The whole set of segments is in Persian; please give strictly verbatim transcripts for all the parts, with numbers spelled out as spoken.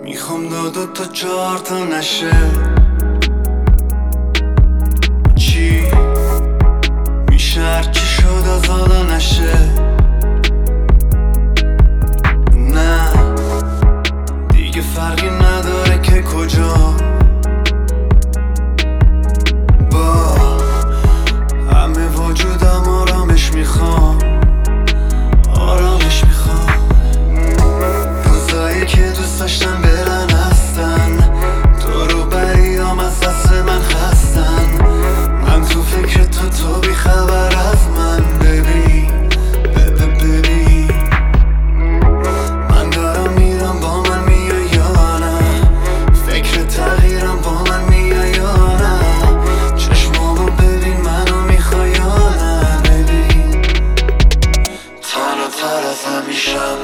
میخوام دو دو تا چهار تا نشه. چی میشه هرچی شد از حالا نشه. نه دیگه فرقی نداره که کجا. با همه وجودم آرامش میخوام، آرامش میخوام. روزایی که دوست داشتم برن هستن، تو رو بریام از دست من خستن. من تو فکر تو، تو بی خبر از من. ببین ببه ببین من دارم میرم، با من میای یا نه؟ فکر تغییرم، با من میای یا نه؟ چشمامو ببین، منو میخوای یا نه؟ ببین تنها تر از همیشم،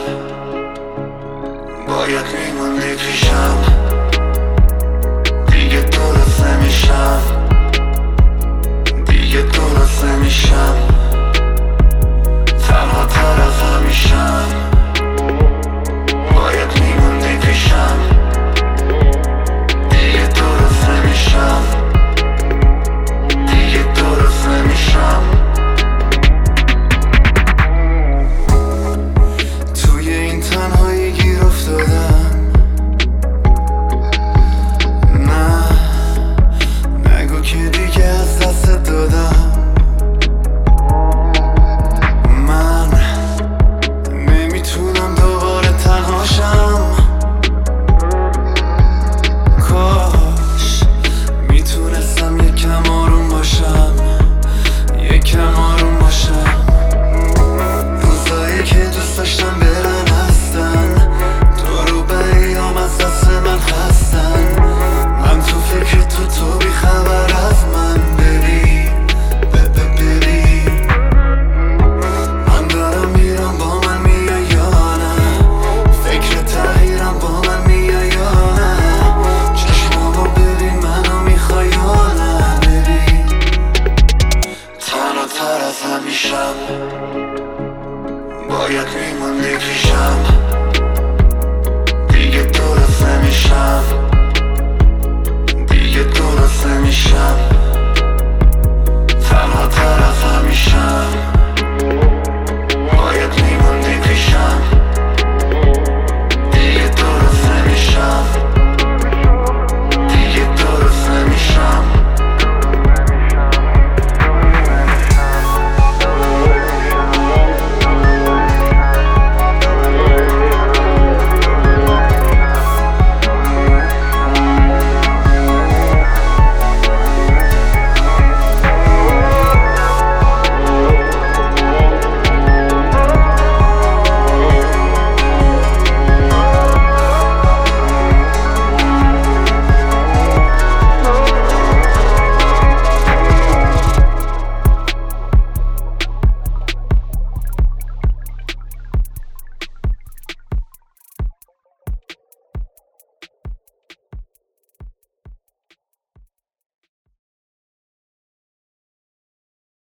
باید میموندی پیشم. دیگه درست نمیشم، دیگه درست نمیشم. تنها تر از همیشم.